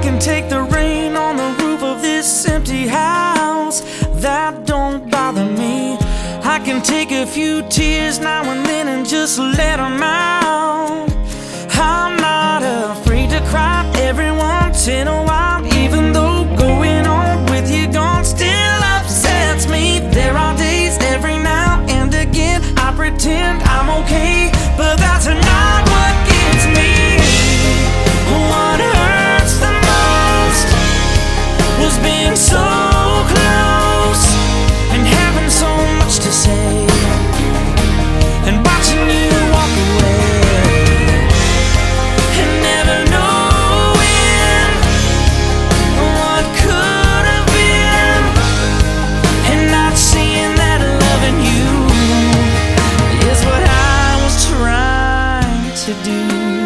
can take the rain on the roof of this empty house. That don't bother me. I can take a few tears now and then and just let them out. I'm not afraid to cry every once in a while, even though going on with you gone still upsets me. There are days every now and again I pretend I'm okay, but that's not what gets me. What hurts the most was being so close and having so much to say, and watching you walk away and never knowing what could have been, and not seeing that loving you is what I was trying to do.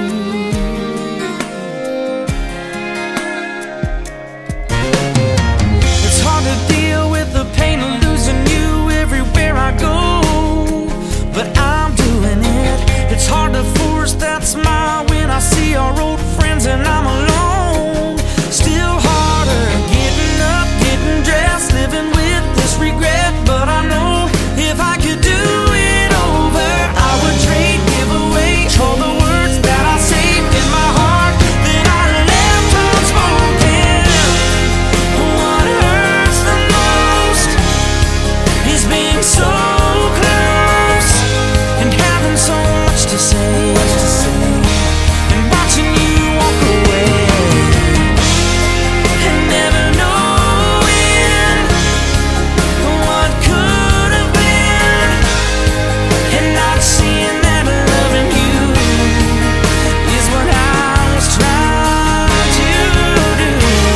It's hard to deal with the pain of losing you everywhere I go, but I'm doing it. It's hard to force that smile when I see our old friends and I'm alone. Still harder getting up, getting dressed, living with this regret. But I know if I could do it over, I would trade, give away all the words that I saved in my heart that I left unspoken. What hurts the most is being so close and having so much to say, and watching you walk away and never knowing what could have been, and not seeing that loving you is what I was trying to do.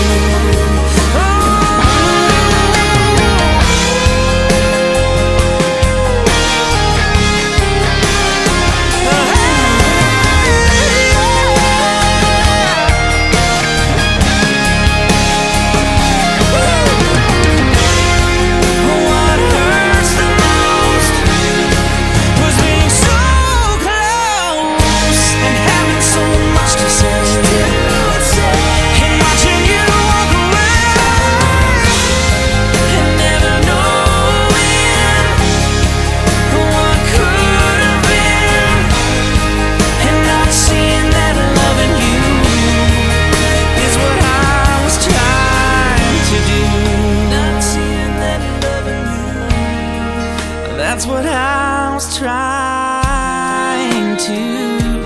What hurts the most was being so close and having so much to say, and watching you walk away and never knowing what could have been, and not seeing that loving you is what I was trying to do. Not seeing that loving you, that's what I was trying to do.